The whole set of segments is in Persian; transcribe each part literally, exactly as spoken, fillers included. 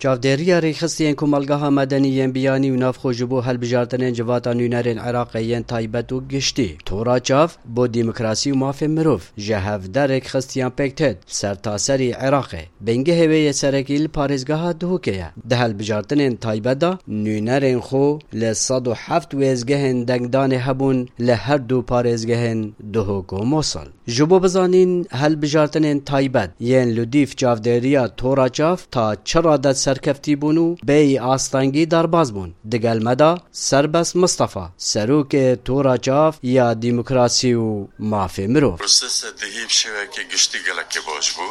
چاودێریە ڕێکخستیان کۆمەلگەها مەدەنییان بیانی و نافخۆش بۆ هەڵبژاردنên civata nûnerên Iraqê yên taybet û giştî. Tora çav bo demokrasî û mafê mirov ji hevderek xistiyan pêk têt sertaserî Iraqê. Bêngehê wê yê serekî li parêzgeha Duhokê ye. Di helbijartinên taybet da nûnerên xwe li sed û heft wêzgehên dengdanê hebûn li her du parêzgehên Duhok û Mosul. Ji bo bizanîn helbijartinên taybet yên Ludîf çavdêriya Tora çav ta çira de serkeftî bûn û bêyî astangî derbas bûn. Digel me da Serbest Mustafa, serokê Tora çav ya demokrasî û mafê mirov. Prosesa dihî bi şêwekê giştî gelekî baş bû.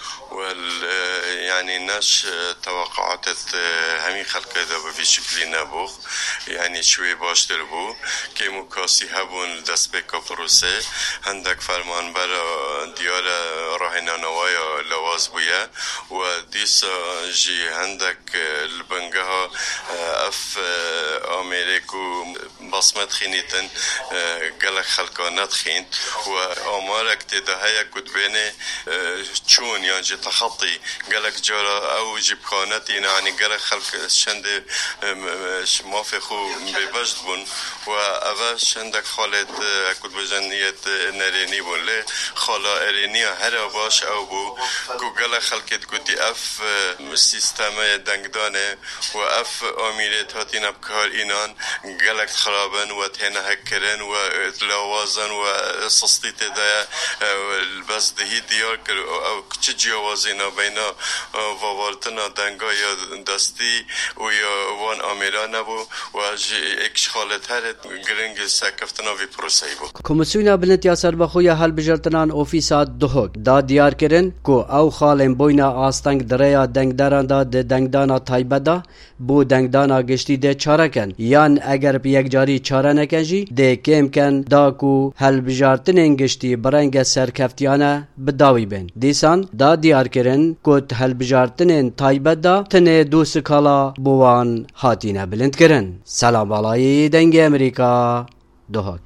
يعني ناش توقعات همي خلقه ده بفي شكلي نبوخ يعني شوي باشتر بو كيمو كاسي هبون دست بكا بروسه هندك فرمان برا ديار راهنا نوايا لواز بويا وديس جي هندك البنجها اف امريكو بصمت خينيتن قلق خلقانات خين وامارك تدهيا كتبيني چون يعني تخطي قالك جرى او جيب خانات يعني قالك خلق شند ما في خو ببجد بون واواش عندك خالد اكد بجنيت نريني بون لي خالا ارينيا هر باش او بو كو قالك خلقت قدي اف سيستم دنگدانه و اف اميرت هاتين بكار اينان قالك خرابن و تهنا هكرن و لوازن و سستيت دا بس دهي ديار او كچ جوازینا بینا ووالتنا دنگا یا دستی و یا وان آمیرا نبو و اکش خالت هر گرنگ سکفتنا وی پروسی بو. کمیسیون بلندیا سربخوی هەڵبژاردنان ئۆفیسا Duhok دا دیار kirin ku ew xalên boyna asteng direya dengdaran da di dengdana taybet da bo dengdana giştî de çarekin yan eger bi yekcarî çare nekin jî dê kêmkin da ku helbijartinên giştî bi rengê serkeftiyane bi dawî bên. Dîsan da diyar kirin ku helbijartinên taybet da tinê du skala bo wan hatîne bilind kirin. Selam balayî dengê Amerîka Duhok.